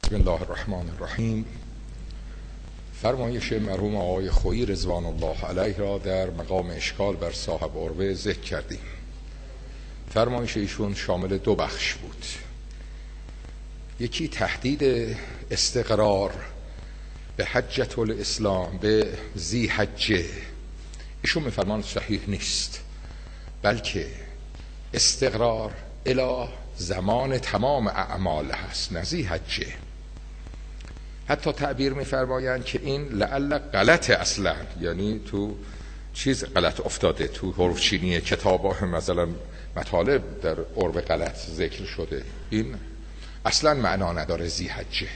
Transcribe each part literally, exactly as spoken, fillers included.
بسم الله الرحمن الرحیم. فرمایش مرحوم آقای خویی رضوان الله علیه را در مقام اشکال بر صاحب عروه ذکر کردیم. فرمایش ایشون شامل دو بخش بود. یکی تهدید استقرار به حجة الاسلام، به ذی حجه. ایشون میفرمان صحیح نیست، بلکه استقرار الی زمان تمام اعمال هست، نه ذی حجه. حتی تعبیر میفرمایند که این لعل غلط اصلا، یعنی تو چیز غلط افتاده، تو حروف چینی کتابا مثلا مطالب در عرب غلط ذکر شده، این اصلا معنا نداره ذی حجه.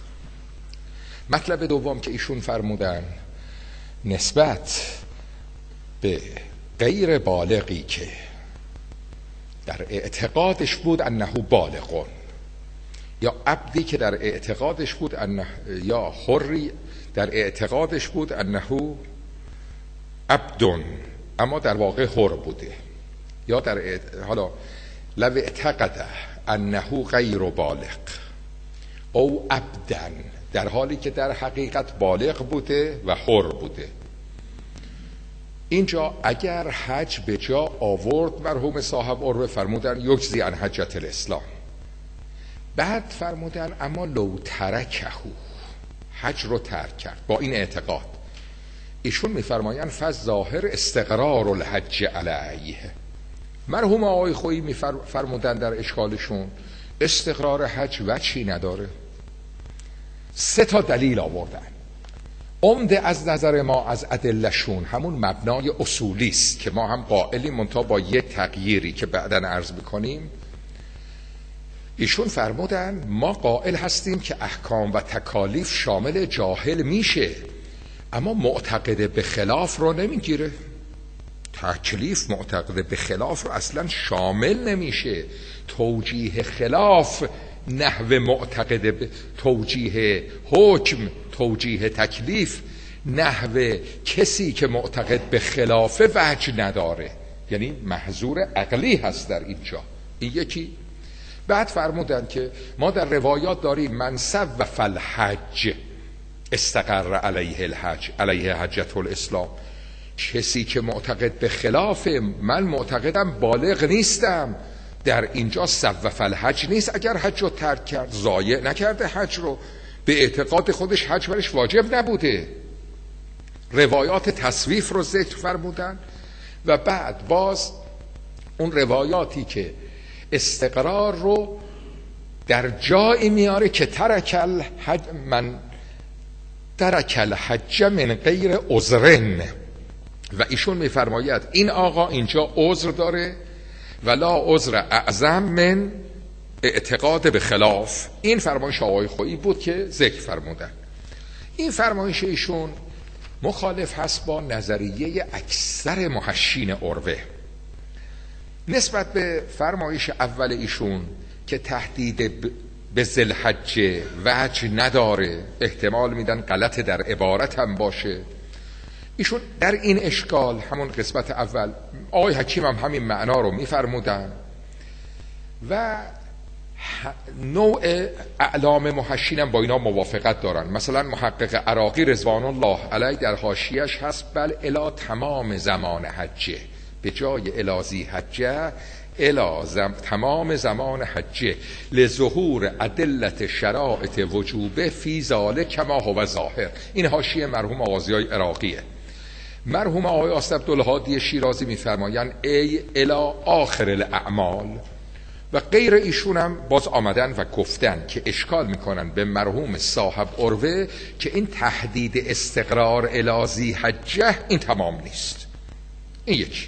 مطلب دوم که ایشون فرمودن نسبت به غیر بالغی که در اعتقادش بود انه بالغون، یا عبدی که در اعتقادش بود انه، یا حری در اعتقادش بود انه عبدون اما در واقع حر بوده، یا در اعت... حالا لو اعتقد انه غیر بالغ او عبدن، در حالی که در حقیقت بالغ بوده و حر بوده. اینجا اگر حج به جا آورد مرحوم صاحب عروه فرمودن یجزی عن حجة الاسلام. بعد فرمودن اما لو ترکه، حج رو ترک کرد با این اعتقاد، ایشون میفرمایند فظاهر استقرار الحج علیه. مرحوم آقای خویی میفرمودن در اشکالشون استقرار حج وجهی نداره. سه تا دلیل آوردن. عمده از نظر ما از ادلهشون همون مبنای اصولی است که ما هم قائلیم، منتها با یه تغییری که بعداً عرض میکنیم. ایشون فرمودن ما قائل هستیم که احکام و تکالیف شامل جاهل میشه، اما معتقد به خلاف رو نمیگیره. تکلیف معتقد به خلاف رو اصلا شامل نمیشه. توجیه خلاف نحو معتقد به توجیه حکم، توجیه تکلیف نحو کسی که معتقد به خلاف وجه نداره، یعنی محظور عقلی هست در اینجا. این یکی. بعد فرمودن که ما در روایات داریم من سوف الحج استقر علیه الحج علیه حجة الاسلام. کسی که معتقد به خلاف من معتقدم بالغ نیستم، در اینجا سوف الحج نیست. اگر حج رو ترک کرد ضایع نکرده حج رو، به اعتقاد خودش حج برش واجب نبوده. روایات تصویف رو ذکر فرمودن و بعد باز اون روایاتی که استقرار رو در جایی میاره که ترک الحج من ترک الحج من غیر عذرن، و ایشون میفرماید این آقا اینجا عذر داره ولا عذر اعظم من اعتقاد به خلاف. این فرمایش آقای خویی بود که ذکر فرمودن. این فرمایش ایشون مخالف هست با نظریه اکثر محشین عروه نسبت به فرمایش اول ایشون که تهدید به ذوالحجه وجه نداره. احتمال میدن غلط در عبارت هم باشه. ایشون در این اشکال همون قسمت اول آقای حکیم هم همین معنا رو میفرمودن و نوع اعلام محشین هم با اینا موافقت دارن. مثلا محقق عراقی رضوان الله علیه در حاشیه‌اش هست بل الی تمام زمان حجه، به جای الی ذی حجه الی زم... تمام زمان حجه لظهور ادلت شرائط وجوبه فی ذالک کما هو ظاهر. این حاشیه مرحوم آغازیای عراقیه. مرحوم آقای آصف عبدالهادی شیرازی میفرمایند ای الی آخر الاعمال، و غیر ایشون هم باز آمدن و گفتن که اشکال میکنن به مرحوم صاحب عروه که این تهدید استقرار الی ذی حجه این تمام نیست. این یکی.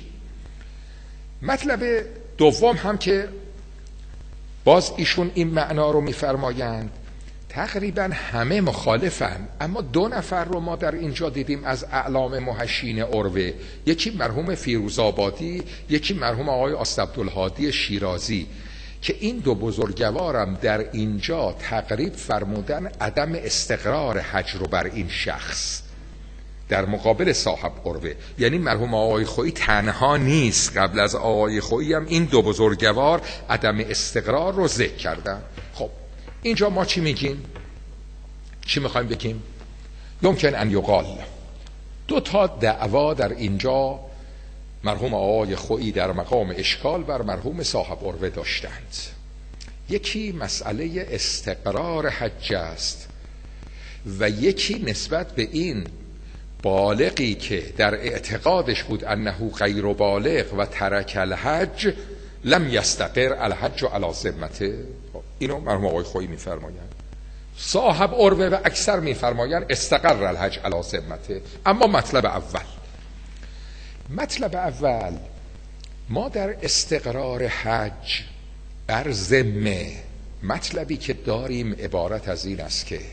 مطلب دوم هم که باز ایشون این معنا رو میفرمایند تقریبا همه مخالفن، اما دو نفر رو ما در اینجا دیدیم از اعلام محشین عروه، یکی مرحوم فیروزآبادی، یکی مرحوم آقای آصف عبدالهادی شیرازی، که این دو بزرگوارم در اینجا تقریب فرمودن عدم استقرار حج رو بر این شخص در مقابل صاحب عروه. یعنی مرحوم آقای خویی تنها نیست، قبل از آقای خویی هم این دو بزرگوار عدم استقرار رو ذکر کردن. خب اینجا ما چی میگیم؟ چی میخوایم بگیم؟ یمکن ان یقال دو تا دعوا در اینجا مرحوم آقای خویی در مقام اشکال بر مرحوم صاحب عروه داشتند. یکی مسئله استقرار حج است و یکی نسبت به این بالغی که در اعتقادش بود انه غیر بالغ و ترک الحج لم یستقر الحج علی ذمته. اینو مرحوم آقای خویی میفرمایند. صاحب عروه و اکثر میفرمایند استقر الحج علی ذمته. اما مطلب اول مطلب اول ما در استقرار حج بر ذمه مطلبی که داریم عبارت از این است که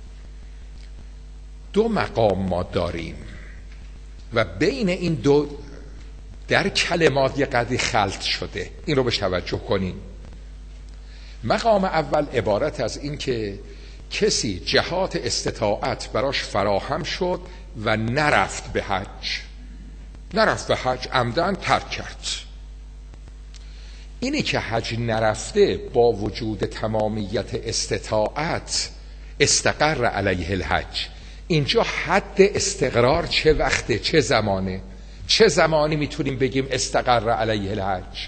دو مقام ما داریم و بین این دو در کلمات یه قدری خلط شده. این رو بهش توجه کنیم. مقام اول عبارت از این که کسی جهات استطاعت براش فراهم شد و نرفت به حج، نرفت به حج، عمدن ترک کرد. اینی که حج نرفته با وجود تمامیت استطاعت استقر علیه الحج، اینجا حد استقرار چه وقته، چه زمانه، چه زمانی میتونیم بگیم استقر علیه الحج؟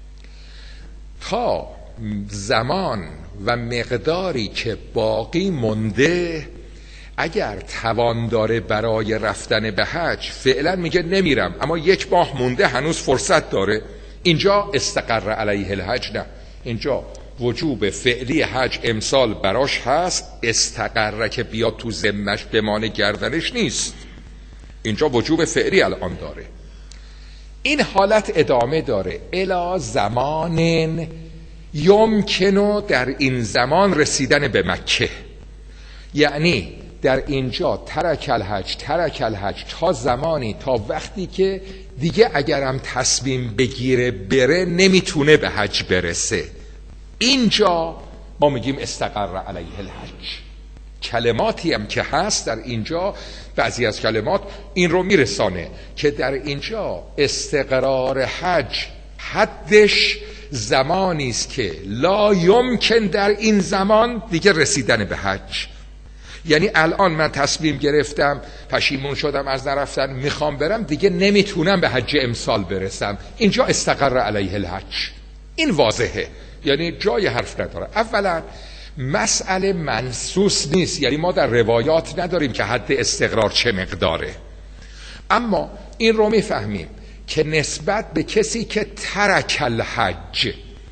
تا زمان و مقداری که باقی مونده اگر توان داره برای رفتن به حج، فعلا میگه نمیرم اما یک ماه مونده هنوز فرصت داره، اینجا استقر علیه الحج نه، اینجا وجوب فعلی حج امسال براش هست، استقره که بیاد تو ذمش بمانه گردنش نیست، اینجا وجوب فعلی الان داره. این حالت ادامه داره الی زمان یمکنو در این زمان رسیدن به مکه، یعنی در اینجا ترک الحج ترک الحج تا زمانی، تا وقتی که دیگه اگرم تصمیم بگیره بره نمیتونه به حج برسه. اینجا ما میگیم استقر علیه الحج. کلماتی هم که هست در اینجا، بعضی از کلمات این رو میرسانه که در اینجا استقرار حج حدش زمانی است که لا یمکن در این زمان دیگه رسیدن به حج. یعنی الان من تصمیم گرفتم، پشیمون شدم از نرفتن، میخوام برم، دیگه نمیتونم به حج امسال برسم، اینجا استقر علیه الحج. این واضحه، یعنی جای حرف نداره. اولا مسئله منصوص نیست، یعنی ما در روایات نداریم که حد استقرار چه مقداره، اما این رو میفهمیم که نسبت به کسی که ترک الحج،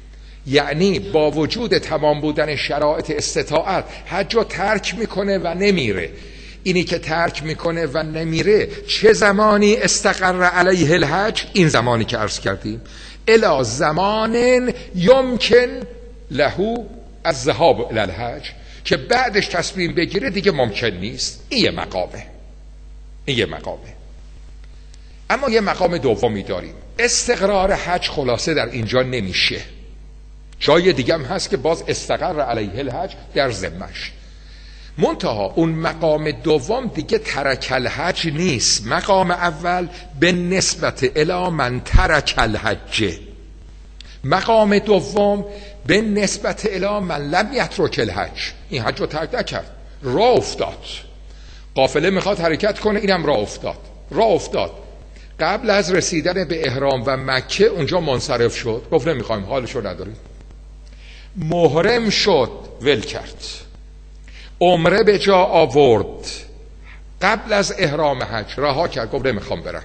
یعنی با وجود تمام بودن شرایط استطاعت حج رو ترک میکنه و نمیره، اینی که ترک میکنه و نمیره چه زمانی استقر علیه الحج؟ این زمانی که عرض کردیم الی زمان یمکن له الذهاب الی الحج، که بعدش تصمیم بگیره دیگه ممکن نیست. این یه مقامه، این یه مقامه. اما یه مقام دومی داریم. استقرار حج خلاصه در اینجا نمیشه، جای دیگه هم هست که باز استقر علیه الحج در ذمش. منتها اون مقام دوم دیگه ترک الحج نیست. مقام اول به نسبت الی من ترک الحج، مقام دوم به نسبت الی من لم یترک الحج. این حج رو ترک نکرد، راه افتاد، قافله میخواد حرکت کنه، اینم راه افتاد، راه افتاد قبل از رسیدن به احرام و مکه اونجا منصرف شد، گفت نمیخوایم، حالشو نداریم. محرم شد، ول کرد، عمره به جا آورد، قبل از احرام حج رها کرد، گفت نمیخوام برم.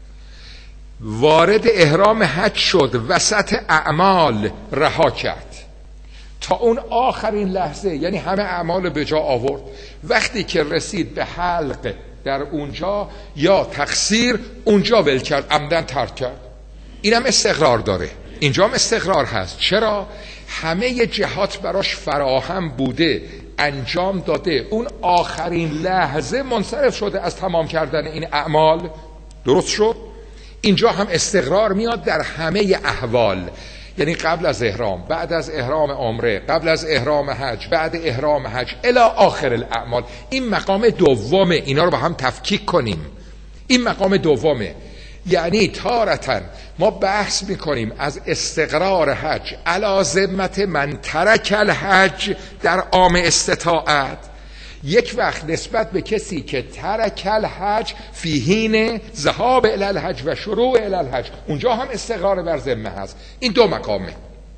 وارد احرام حج شد، وسط اعمال رها کرد تا اون آخرین لحظه، یعنی همه اعمال به جا آورد. وقتی که رسید به حلق در اونجا یا تقصیر، اونجا ول کرد، عمدن ترک کرد. اینم استقرار داره، اینجا هم استقرار هست. چرا؟ همه جهات براش فراهم بوده، انجام داده، اون آخرین لحظه منصرف شده از تمام کردن این اعمال. درست شد؟ اینجا هم استقرار میاد در همه احوال، یعنی قبل از احرام، بعد از احرام عمره، قبل از احرام حج، بعد احرام حج، الی آخر الاعمال. این مقام دومه، اینا رو با هم تفکیک کنیم. این مقام دومه، یعنی تارتاً ما بحث میکنیم از استقرار حج علی ذمت من ترک الحج در عام استطاعت، یک وقت نسبت به کسی که ترک الحج فی حین ذهاب الی الحج و شروع الی الحج، اونجا هم استقرار بر ذمه هست. این دو مقامه.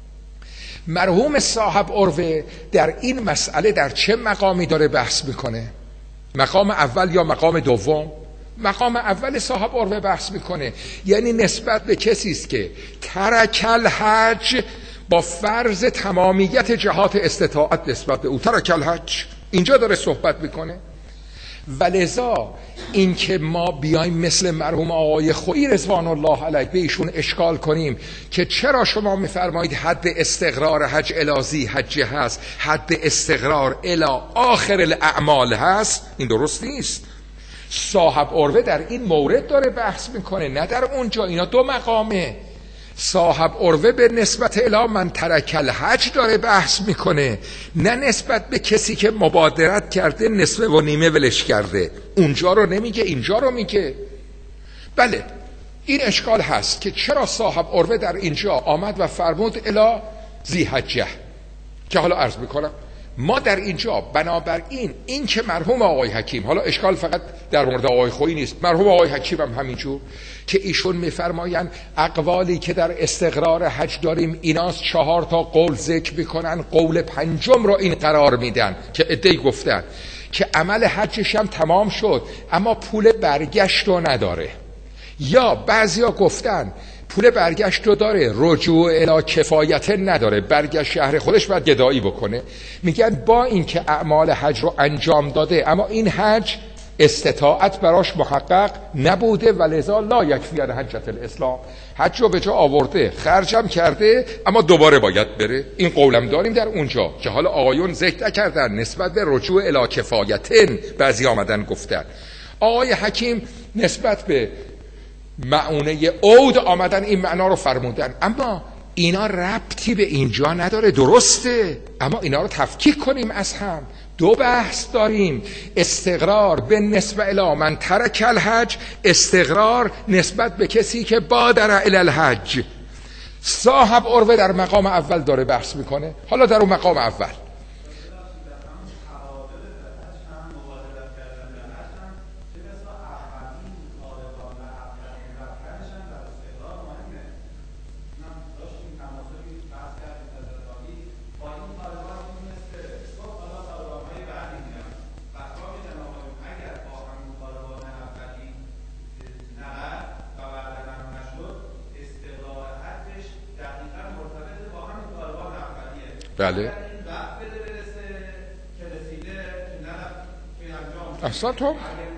مرحوم صاحب عروه در این مسئله در چه مقامی داره بحث میکنه؟ مقام اول یا مقام دوم؟ مقام اول صاحب عروه بحث میکنه، یعنی نسبت به کسی است که ترک الحج با فرض تمامیت جهات استطاعت نسبت به او، ترک الحج، اینجا داره صحبت میکنه. ولذا این که ما بیایم مثل مرحوم آقای خویی رضوان الله علیه به ایشون اشکال کنیم که چرا شما میفرمایید حد استقرار حج الی ذی حجه هست، حد استقرار الی آخر الاعمال هست، این درست نیست. صاحب عروه در این مورد داره بحث میکنه، نه در اونجا. اینا دو مقامه. صاحب عروه به نسبت الی من ترک الحج داره بحث میکنه، نه نسبت به کسی که مبادرت کرده نصف و نیمه ولش کرده. اونجا رو نمیگه، اینجا رو میگه. بله این اشکال هست که چرا صاحب عروه در اینجا آمد و فرمود الی ذی حجه، که حالا عرض میکنم ما در اینجا بنابراین این که مرحوم آقای حکیم، حالا اشکال فقط در مورد آقای خویی نیست، مرحوم آقای حکیم هم همینجور که ایشون میفرمایند اقوالی که در استقرار حج داریم ایناست، چهار تا قول ذکر میکنن، قول پنجم رو این قرار میدن که عده‌ای گفتن که عمل حجش هم تمام شد اما پول برگشت رو نداره، یا بعضیا گفتن پول برگشت رو داره، رجوع الی کفایت نداره، برگشت شهر خودش باید گدایی بکنه. میگن با این که اعمال حج رو انجام داده اما این حج استطاعت براش محقق نبوده، ولذا لا یکفی عن حجت الاسلام، حج رو به جا آورده، خرجم کرده اما دوباره باید بره. این قولم داریم در اونجا که حالا آقایون ذکر نکردن نسبت به رجوع الی کفایتن، بعضی آمدن گفتن. آقای حکیم نسبت به معونه عود آمدن این معنا رو فرمودن، اما اینا ربطی به اینجا نداره. درسته، اما اینا رو تفکیک کنیم از هم. دو بحث داریم، استقرار به نسبت الی من ترک الحج، استقرار نسبت به کسی که بادر الی الحج. صاحب عروه در مقام اول داره بحث میکنه. حالا در اون مقام اول بله اصلا تو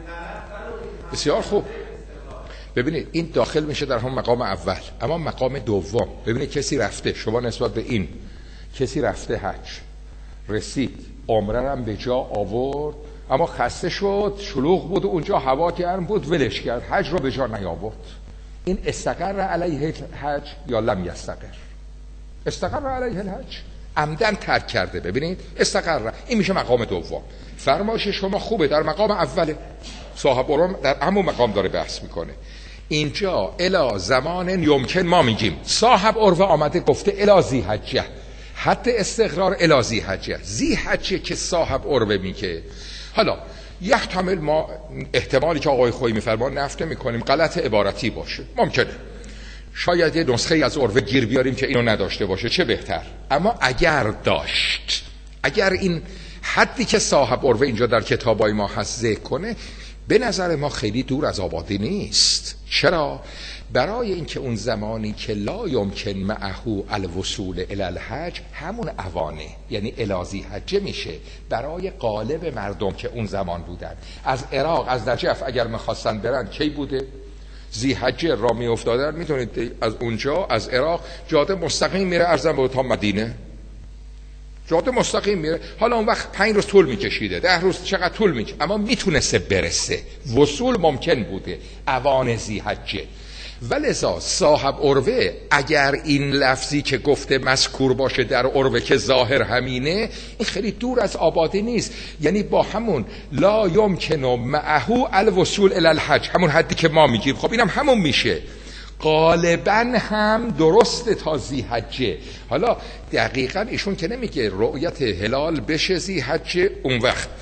بسیار خوب. ببینید این داخل میشه در هم مقام اول. اما مقام دوم، ببینید کسی رفته، شما نسبت به این کسی رفته حج، رسید عمره هم به جا آورد اما خسته شد، شلوغ بود اونجا، هوا گرم بود، ولش کرد، حج رو به جا نیاورد. این استقر علیه الحج یا لم یستقر؟ استقر علیه الحج، عمدن ترک کرده. ببینید استقر، این میشه مقام دوم. فرمایش شما خوبه، در مقام اوله. صاحب عروه در همون مقام داره بحث میکنه. اینجا الی زمان یمکن ما میگیم صاحب عروه آمده گفته الی ذی حجه، حد استقرار الی ذی حجه. ذی حجه که صاحب عروه میگه. حالا یحتمل ما احتمالی که آقای خویی میفرمان نفته میکنیم غلط عبارتی باشه، ممکنه، شاید یه نسخه از عروه گیر بیاریم که اینو نداشته باشه، چه بهتر. اما اگر داشت، اگر این حدی که صاحب عروه اینجا در کتابای ما هست ذکر کنه، به نظر ما خیلی دور از آبادی نیست. چرا؟ برای اینکه اون زمانی که لا یمکن معه الوصول الی الحج همون اوانه، یعنی الی ذی حجه میشه برای غالب مردم که اون زمان بودن. از عراق، از نجف اگر میخواستن برن کی بوده؟ ذی حجه را می افتادن. میتونید از اونجا از عراق جاده مستقیم میره ارزم به تا مدینه، جاده مستقیم میره. حالا اون وقت پنج روز طول میکشیده، ده روز چقدر طول میکشه، اما میتونسته برسه، وصول ممکن بوده اوان ذی حجه. ولذا صاحب عروه اگر این لفظی که گفته مذکور باشه در عروه که ظاهر همینه، این خیلی دور از آبادی نیست. یعنی با همون لا یمکن معه الوصول الی الحج، همون حدی که ما میگیم، خب اینم هم همون میشه، غالبا هم درسته تا ذی حجه. حالا دقیقا ایشون که نمیگه رؤیت هلال بشه ذی حجه اون وقت،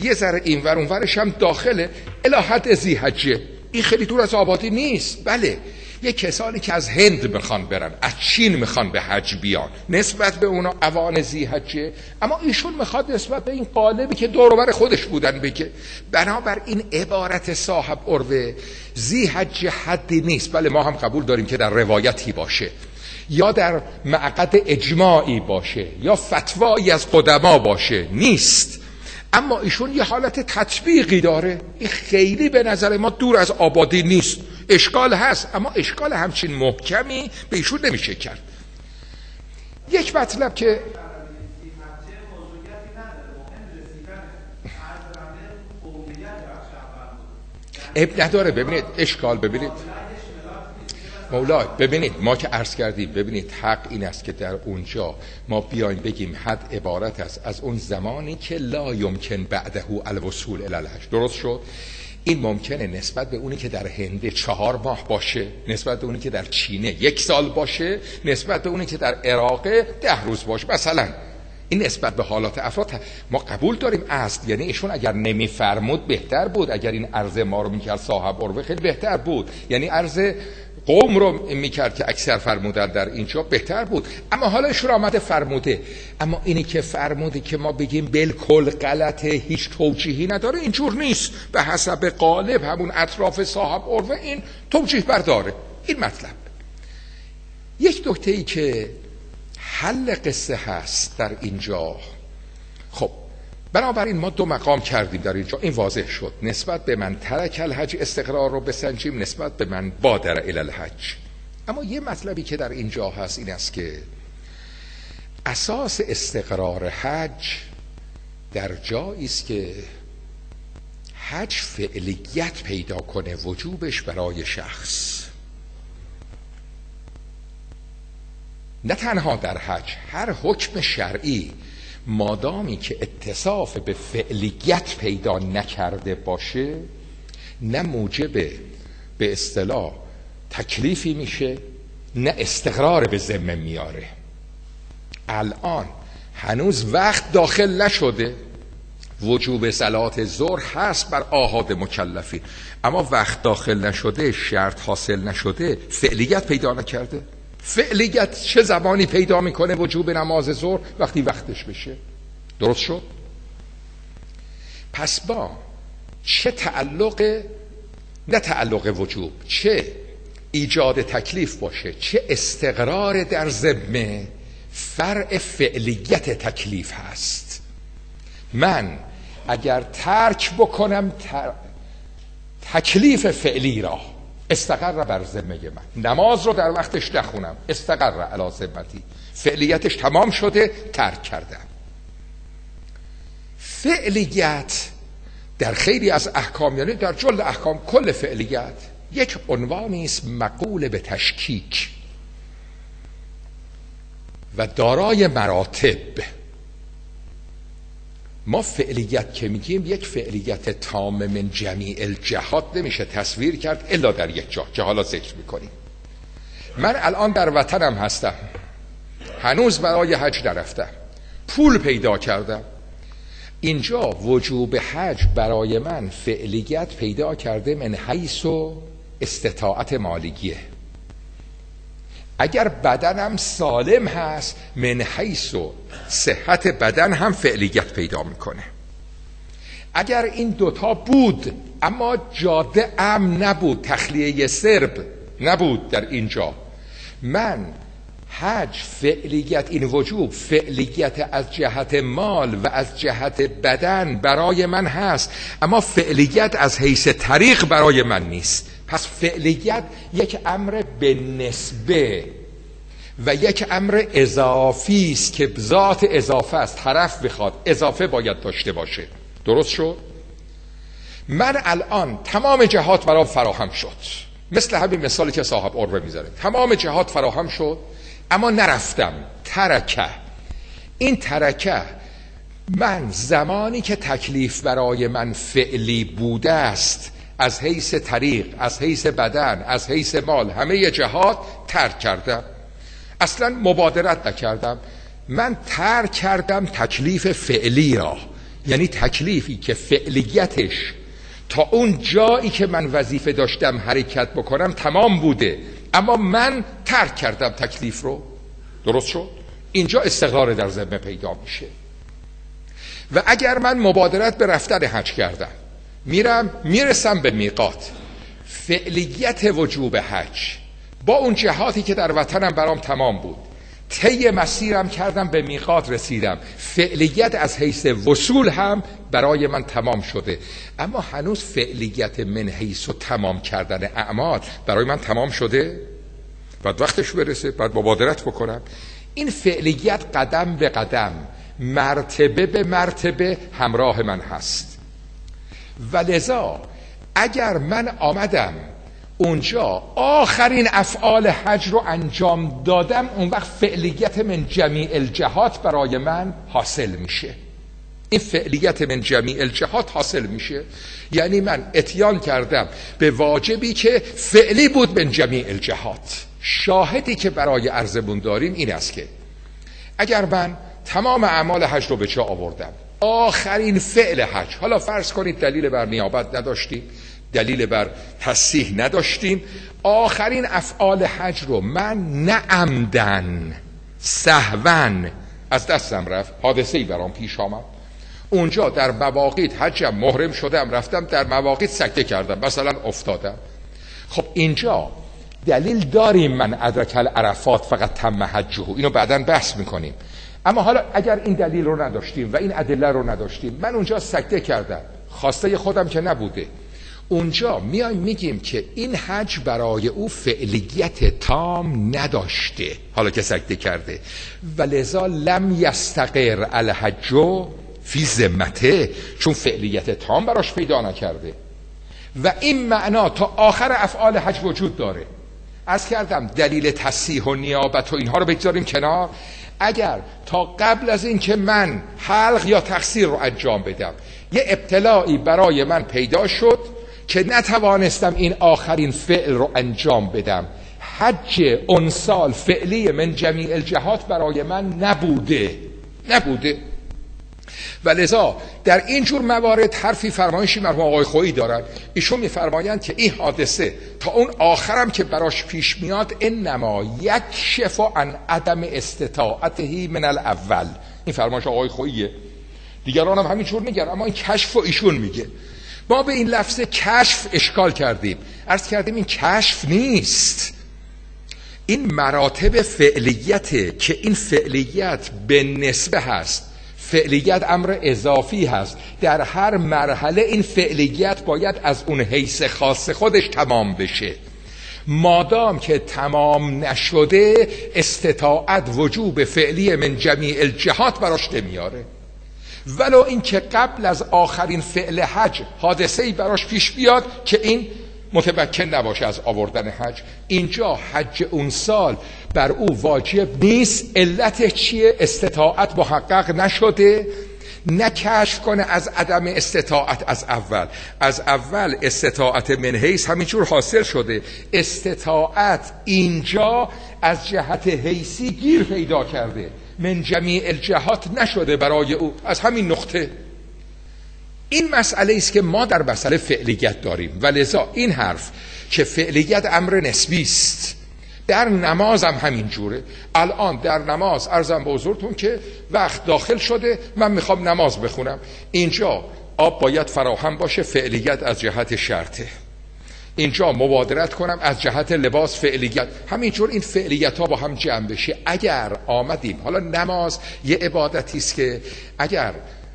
یه ذره اینور اونورش هم داخله الی حد ذی‌حجه. این خیلی دور از آبادی نیست. بله یه کسانی که از هند میخوان برن، از چین میخوان به حج بیان، نسبت به اونا اوان ذی‌حجه، اما ایشون میخواد نسبت به این قالبی که دور و بر خودش بودن بگه. بنابر این عبارت صاحب عروه ذی‌حجه حدی نیست. بله ما هم قبول داریم که در روایتی باشه یا در معقد اجماعی باشه یا فتوایی از قدما باشه، نیست. اما ایشون یه حالت تطبیقی داره. این خیلی به نظر ما دور از آبادی نیست. اشکال هست اما اشکال همچین محکمی به ایشون نمیشه کرد. یک مطلب که اب نداره. ببینید اشکال، ببینید مولا، ببینید ما که عرض کردیم، ببینید حق این است که در اونجا ما بیایم بگیم حد عبارت است از اون زمانی که لا یمکن بعده الوصول الی الحج. درست شد؟ این ممکنه نسبت به اونی که در هند چهار ماه باشه، نسبت به اونی که در چینه یک سال باشه، نسبت به اونی که در عراق ده روز باشه. مثلا این نسبت به حالات افراد ما قبول داریم اصل. یعنی ایشون اگر نمیفرمود بهتر بود، اگر این عرض ما رو میکرد صاحب عروه خیلی بهتر بود، یعنی عرض قوم رو میکرد که اکثر فرمودن در اینجا بهتر بود. اما حالا ایشون آمده فرموده، اما اینی که فرموده که ما بگیم بالکل غلطه، هیچ توجیهی نداره، اینجور نیست. به حسب قالب همون اطراف صاحب عروه این توجیه برداره. این مطلب. یک نکته ای که حل قصه هست در اینجا. خب بنابراین ما دو مقام کردیم در اینجا، این واضح شد. نسبت به من ترک الحج استقرار رو بسنجیم، نسبت به من بادر الی الحج. اما یه مطلبی که در اینجا هست این است که اساس استقرار حج در جایی است که حج فعلیت پیدا کنه، وجوبش برای شخص. نه تنها در حج، هر حکم شرعی مادامی که اتصاف به فعلیت پیدا نکرده باشه نه موجب به اصطلاح تکلیفی میشه نه استقرار به ذمه میاره. الان هنوز وقت داخل نشده، وجوب صلات ظهر هست بر آحاد مکلفین، اما وقت داخل نشده، شرط حاصل نشده، فعلیت پیدا نکرده. فعلیت چه زمانی پیدا میکنه وجوب نماز ظهر؟ وقتی وقتش بشه. درست شد؟ پس با چه تعلق، نه تعلق وجوب، چه ایجاد تکلیف باشه چه استقرار در ذمه، فرع فعلیت تکلیف هست. من اگر ترک بکنم تر... تکلیف فعلی را، استقر بر ذمه من، نماز رو در وقتش نخونم، استقر علی ذمتی، فعلیتش تمام شده، ترک کردم. فعلیت در خیلی از احکام، یعنی در جل احکام کل فعلیت، یک عنوانی است مقول به تشکیک و دارای مراتب. ما فعلیت که میگیم یک فعلیت تام من جمیع الجهات نمیشه تصویر کرد الا در یک جا که حالا ذکر میکنیم. من الان در وطنم هستم، هنوز برای حج نرفتم، پول پیدا کردم، اینجا وجوب حج برای من فعلیت پیدا کرده من حیث و استطاعت مالیه. اگر بدنم سالم هست من حیث و صحت بدن هم فعلیت پیدا میکنه. اگر این دوتا بود اما جاده امن نبود، تخلیه سرب نبود در اینجا، من حج فعلیت، این وجوب فعلیت از جهت مال و از جهت بدن برای من هست، اما فعلیت از حیث طریق برای من نیست. پس فعلیت یک امر به نسبه و یک امر اضافی است که ذات اضافه است، طرف بخواد اضافه باید داشته باشه. درست شد؟ من الان تمام جهات برام فراهم شد، مثل همین مثالی که صاحب عروه میذاره، تمام جهات فراهم شد اما نرفتم، ترکه. این ترکه من زمانی که تکلیف برای من فعلی بوده است، از حیث طریق، از حیث بدن، از حیث مال، همه جهات ترک کردم، اصلا مبادرت نکردم. من ترک کردم تکلیف فعلی را یعنی تکلیفی که فعلیتش تا اون جایی که من وظیفه داشتم حرکت بکنم تمام بوده، اما من ترک کردم تکلیف رو. درست شد؟ اینجا استقرار در ذمه پیدا میشه. و اگر من مبادرت به رفتن حج کردم، میرم میرسم به میقات، فعلیت وجوب حج با اون جهاتی که در وطنم برام تمام بود، طی مسیرم کردم به میقات رسیدم، فعلیت از حیث وصول هم برای من تمام شده، اما هنوز فعلیت من حیث و تمام کردن اعمال برای من تمام شده. بعد وقتش برسه، بعد مبادرت بکنم. این فعلیت قدم به قدم، مرتبه به مرتبه همراه من هست. و لذا اگر من آمدم اونجا آخرین افعال حج رو انجام دادم، اون وقت فعلیت من جمیع الجهات برای من حاصل میشه. این فعلیت من جمیع الجهات حاصل میشه، یعنی من اتیان کردم به واجبی که فعلی بود من جمیع الجهات. شاهدی که برای عرضمون داریم این است که اگر من تمام اعمال حج رو به جا آوردم، آخرین فعل حج، حالا فرض کنید دلیل بر نیابت نداشتیم، دلیل بر تصحیح نداشتیم، آخرین افعال حج رو من نه عمدن سهوا از دستم رفت، حادثه‌ای برام پیش آمد، اونجا در مواقیت حجم محرم شدم، رفتم در مواقیت سکته کردم، مثلا افتادم. خب اینجا دلیل داریم من ادرک العرفات فقط تم حجه، اینو بعداً بحث میکنیم. اما حالا اگر این دلیل رو نداشتیم و این ادله رو نداشتیم، من اونجا سکته کردم، خواسته خودم که نبوده، اونجا میایم میگیم که این حج برای او فعلیت تام نداشته حالا که سکته کرده، و لذا لم یستقر الحج فی ذمته، چون فعلیت تام براش پیدا نکرده. و این معنا تا آخر افعال حج وجود داره. عرض کردم دلیل تصحیح و نیابت و اینها رو بگذاریم کنار. اگر تا قبل از این که من حلق یا تقصیر رو انجام بدم یه ابتلاعی برای من پیدا شد که نتوانستم این آخرین فعل رو انجام بدم، حج اون سال فعلی من جمیع الجهات برای من نبوده نبوده و لذا در این جور موارد حرفی فرمایشی مرحوم آقای خویی دارن. ایشون میفرمایند که این حادثه تا اون آخرم که براش پیش میاد انما یکشف عن عدم استطاعته من الاول. این فرمایش آقای خوییه، دیگران هم همینجور میگن، اما این کشف و ایشون میگه. ما به این لفظ کشف اشکال کردیم، عرض کردیم این کشف نیست، این مراتب فعلیته که این فعلیت به نسبه هست، فعلیت امر اضافی هست، در هر مرحله این فعلیت باید از اون حیث خاص خودش تمام بشه. مادام که تمام نشده استطاعت وجوب فعلی من جمیع الجهات براش نمیاره. ولو این که قبل از آخرین فعل حج حادثه‌ای براش پیش بیاد که این متمکن نباشه از آوردن حج، اینجا حج اون سال بر او واجب نیست. علت چیه؟ استطاعت محقق نشده، نه کشف کنه از عدم استطاعت از اول. از اول استطاعت من حیث همینجور حاصل شده، استطاعت اینجا از جهت حیثی گیر پیدا کرده، من جمیع الجهات نشده برای او. از همین نقطه این مسئله است که ما در مسئله فعلیت داریم و لذا این حرف که فعلیت امر نسبی است در نماز هم همین جوره. الان در نماز عرضم به حضورتون که وقت داخل شده، من میخوام نماز بخونم، اینجا آب باید فراهم باشه، فعلیت از جهت شرطه. اینجا مبادرت کنم از جهت لباس، فعلیت. همینجور این فعلیت ها با هم جمع بشه. اگر آمدیم، حالا نماز یه عبادتی است که اگر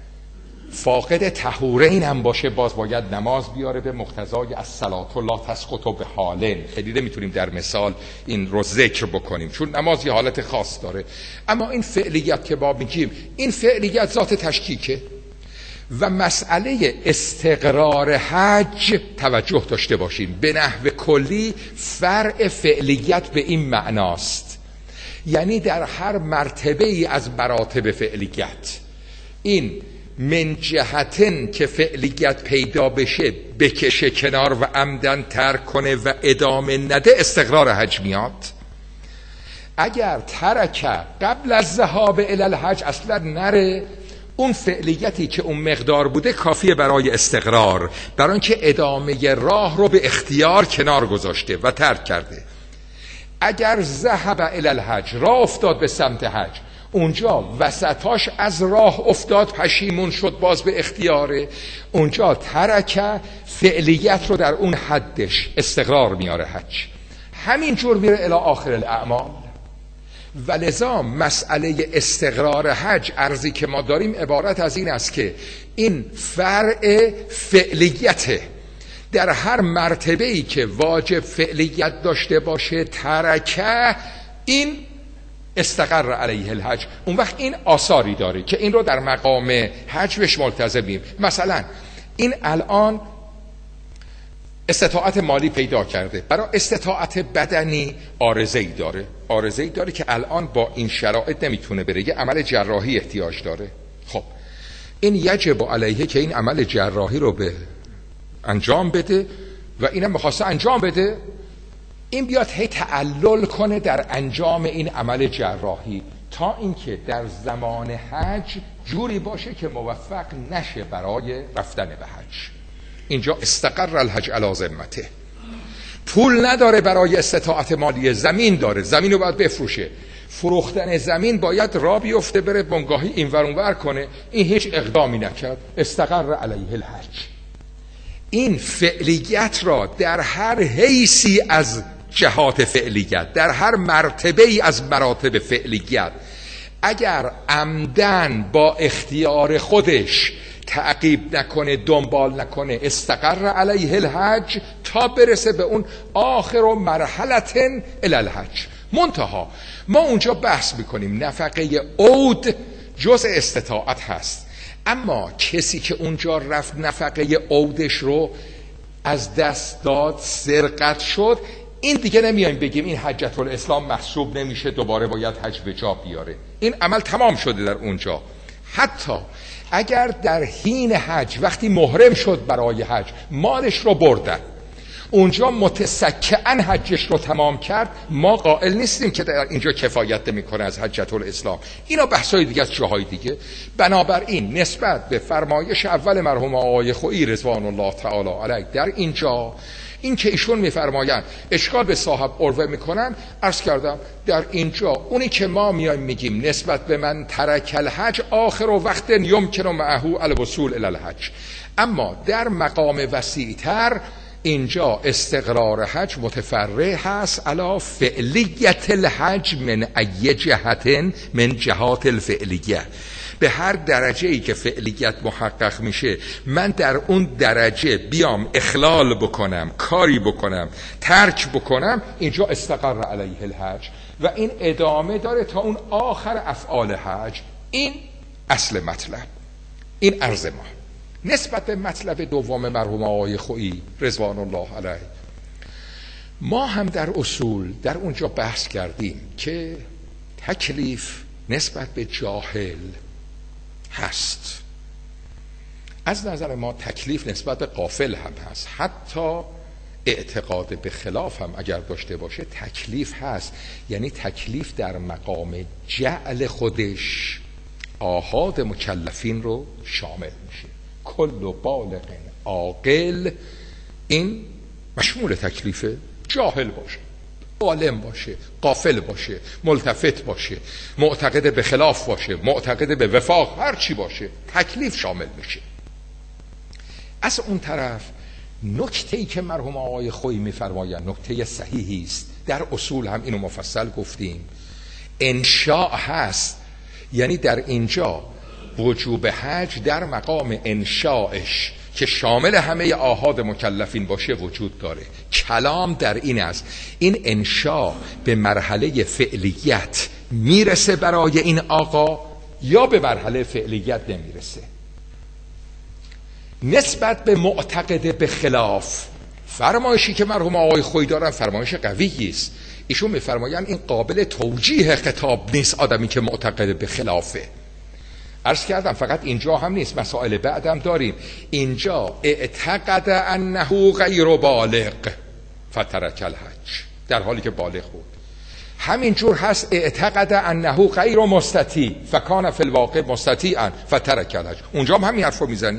فاقد طهورین هم باشه باز باید نماز بیاره به مقتضای الصلاة لا تسقط بحالین. خیلی نمیتونیم در مثال این رو ذکر بکنیم چون نماز یه حالت خاص داره. اما این فعلیت که با میگیم، این فعلیت ذات تشکیکه و مسئله استقرار حج توجه داشته باشیم. به نحو کلی فرع فعلیت به این معناست، یعنی در هر مرتبه ای از مراتب فعلیت این من جهتن که فعلیت پیدا بشه بکشه کنار و عمدن ترک کنه و ادامه نده، استقرار حج میاد. اگر ترک قبل از ذهاب الی الحج اصلا نره، اون فعلیتی که اون مقدار بوده کافیه برای استقرار، برای اینکه ادامه راه رو به اختیار کنار گذاشته و ترک کرده. اگر ذهب الی الحج، راه افتاد به سمت حج، اونجا وسطاش از راه افتاد، پشیمون شد، باز به اختیاره، اونجا ترک فعلیت رو در اون حدش استقرار میاره حج، همین جور میره الی آخر الاعمال. ولذا مسئله استقرار حج، ارزی که ما داریم عبارت از این است که این فرع فعلیته، در هر مرتبه‌ای که واجب فعلیت داشته باشه ترکه، این استقر علیه الحج. اون وقت این آثاری داره که این رو در مقام حج بهش ملتزمیم. مثلا این الان استطاعت مالی پیدا کرده، برای استطاعت بدنی عارضه‌ای داره، عارضه‌ای داره که الان با این شرایط نمیتونه بره، یه عمل جراحی احتیاج داره. خب این یجب علیه که این عمل جراحی رو به انجام بده و اینم می‌خواسته انجام بده، این بیاد هی تعلل کنه در انجام این عمل جراحی تا اینکه در زمان حج جوری باشه که موفق نشه برای رفتن به حج. اینجا استقر الحج علی ذمته. پول نداره برای استطاعت مالی، زمین داره، زمین رو باید بفروشه، فروختن زمین باید را بیفته بره بنگاهی این ور اون ور کنه، این هیچ اقدامی نکرد، استقر علیه الحج. این فعلیت را در هر حیثی از جهات فعلیت، در هر مرتبه ای از مراتب فعلیت، اگر عمدن با اختیار خودش تعقیب نکنه، دنبال نکنه، استقر علیه الحج تا برسه به اون آخر و مرحلتن الی الحج. منتها ما اونجا بحث میکنیم نفقه عود جزء استطاعت هست، اما کسی که اونجا رفت نفقه عودش رو از دست داد، سرقت شد، این دیگه نمیایم بگیم این حجة الاسلام محسوب نمیشه، دوباره باید حج به جا بیاره. این عمل تمام شده در اونجا. حتی اگر در حین حج وقتی محرم شد برای حج مالش رو بردن، اونجا متسکعن حجش رو تمام کرد، ما قائل نیستیم که در اینجا کفایت نمیکنه از حجة الاسلام. اینا بحثای دیگه از جاهای دیگه. بنابراین نسبت به فرمایش اول مرحوم آقای خویی رضوان الله تعالی علیه در اینجا، این که ایشون میفرمایند اشکال به صاحب عروه میکنن، عرض کردم در اینجا اونی که ما میایم میگیم نسبت به من ترک الحج آخر و وقت یمکن معه الوصول الی الحج، اما در مقام وسیع‌تر اینجا استقرار حج متفرع هست علی فعلیت الحج من ای جهت من جهات الفعلیه. به هر درجه ای که فعلیت محقق میشه، من در اون درجه بیام اخلال بکنم، کاری بکنم، ترک بکنم، اینجا استقر علیه الحج و این ادامه داره تا اون آخر افعال حج. این اصل مطلب، این عرض ما. نسبت به مطلب دوم مرحوم آقای خویی رضوان الله علیه، ما هم در اصول در اونجا بحث کردیم که تکلیف نسبت به جاهل هست. از نظر ما تکلیف نسبت به غافل هم هست، حتی اعتقاد به خلاف هم اگر داشته باشه تکلیف هست. یعنی تکلیف در مقام جعل خودش آحاد مکلفین رو شامل میشه. کل بالغ عاقل این مشمول تکلیفه، جاهل باشه، عالم باشه، غافل باشه، ملتفت باشه، معتقد به خلاف باشه، معتقد به وفاق، هر چی باشه تکلیف شامل میشه. از اون طرف نکته‌ای که مرحوم آقای خویی میفرمایند نکته صحیحی است، در اصول هم اینو مفصل گفتیم، انشاء هست. یعنی در اینجا وجوب حج در مقام انشاءش که شامل همه آحاد مکلفین باشه وجود داره. کلام در این است این انشاء به مرحله فعلیت میرسه برای این آقا یا به مرحله فعلیت نمیرسه. نسبت به معتقد به خلاف، فرمایشی که مرحوم آقای خویی دارن فرمایش قویی است. ایشون میفرمایند این قابل توجیه خطاب نیست آدمی که معتقد به خلافه. عرض کردم فقط اینجا هم نیست، مسائل بعدم داریم. اینجا اعتقد انه غیر بالغ فترک الحج، در حالی که بالغ بود. همینجور هست اعتقد انه غیر مستطیع فکان فی الواقع مستطیعا فترک الحج. اونجا هم همین حرفو میزنی.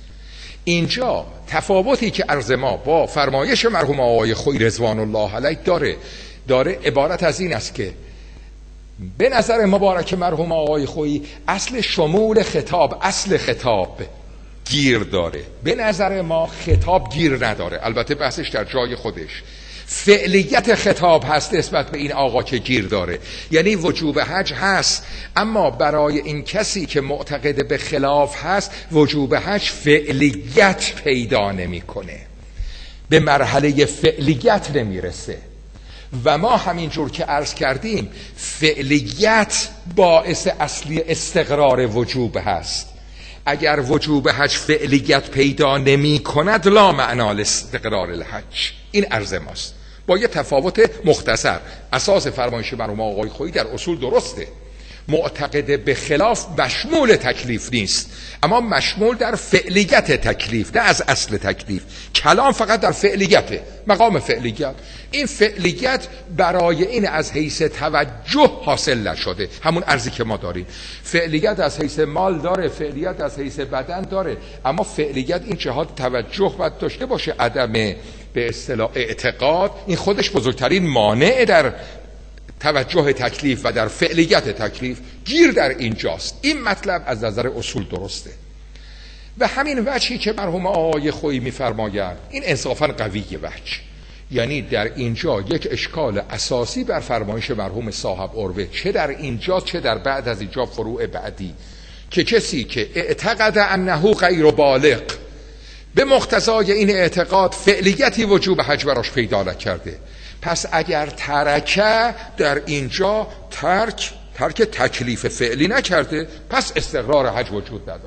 اینجا تفاوتی که عرض ما با فرمایش مرحوم آقای خویی رضوان الله علیه داره داره عبارت از این است که به نظر مبارک مرحوم آقای خویی اصل شمول خطاب اصل خطاب گیر داره، به نظر ما خطاب گیر نداره. البته بحثش در جای خودش. فعلیت خطاب هست نسبت به این آقا که گیر داره، یعنی وجوب حج هست، اما برای این کسی که معتقد به خلاف هست وجوب حج فعلیت پیدا نمیکنه، به مرحله فعلیت نمیرسه. و ما همینجور که عرض کردیم فعلیت باعث اصلی استقرار وجوب هست. اگر وجوب حج فعلیت پیدا نمی کند لا معنا استقرار الحج. این عرض ماست با یه تفاوت مختصر. اساس فرمایش مرحوم آقای خویی در اصول درسته، معتقد به خلاف مشمول تکلیف نیست، اما مشمول در فعلیت تکلیف، نه از اصل تکلیف. کلام فقط در فعلیته، مقام فعلیت. این فعلیت برای این از حیث توجه حاصل نشده، همون ارزی که ما داریم. فعلیت از حیث مال داره، فعلیت از حیث بدن داره، اما فعلیت این جهات توجه باید داشته باشه. عدم به اصطلاح اعتقاد این خودش بزرگترین مانع در توجه تکلیف و در فعلیت تکلیف گیر در اینجاست. این مطلب از نظر اصول درسته و همین وجهی که مرحوم آقای خویی می‌فرمایند این انصافاً قویه وجه. یعنی در اینجا یک اشکال اساسی بر فرمایش مرحوم صاحب اروه، چه در اینجا چه در بعد از اینجا فروع بعدی، که کسی که اعتقد انه غیر بالغ به مقتضای این اعتقاد فعلیتی وجوب حج براش پیدا نکرده، پس اگر ترکه در اینجا ترک ترک تکلیف فعلی نکرده، پس استقرار حج وجود نداره.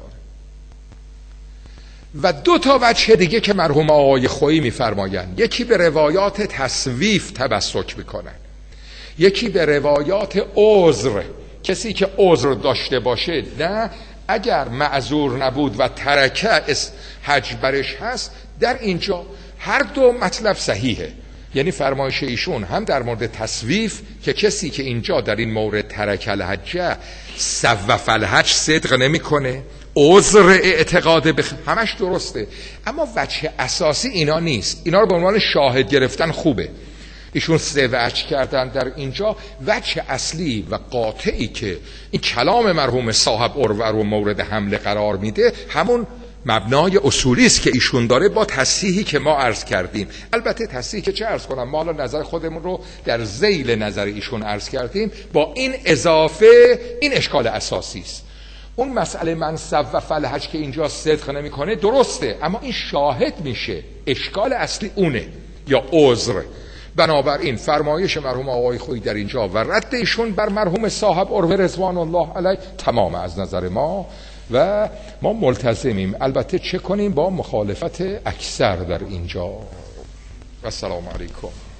و دو تا وجه دیگه که مرحوم آقای خویی میفرمایند، یکی به روایات تصویف تمسک میکنن، یکی به روایات عذر. کسی که عذر داشته باشه، نه اگر معذور نبود و ترکه حج برش هست، در اینجا هر دو مطلب صحیحه. یعنی فرمایش ایشون هم در مورد تصویف که کسی که اینجا در این مورد ترک الحج سوف الحج صدق نمیکنه، عذر اعتقاد بخ... همش درسته، اما وجه اساسی اینا نیست. اینا رو به عنوان شاهد گرفتن خوبه. ایشون سه وجه کردن در اینجا. وجه اصلی و قاطعی که این کلام مرحوم صاحب اروه رو مورد حمله قرار میده همون مبنای اصولی است که ایشون داره، با تصحیحی که ما عرض کردیم. البته تصحیح که چه عرض کنم، ما حالا نظر خودمون رو در ذیل نظر ایشون عرض کردیم. با این اضافه این اشکال اساسی است. اون مسئله من سوف الحج که اینجا صدق نمیکنه درسته، اما این شاهد میشه. اشکال اصلی اونه یا عذر. بنابراین فرمایش مرحوم آقای خویی در اینجا و رد ایشون بر مرحوم صاحب اروه رضوان الله علیه تمام از نظر ما و ما ملتزمیم. البته چه کنیم با مخالفت اکثر در اینجا. و السلام علیکم.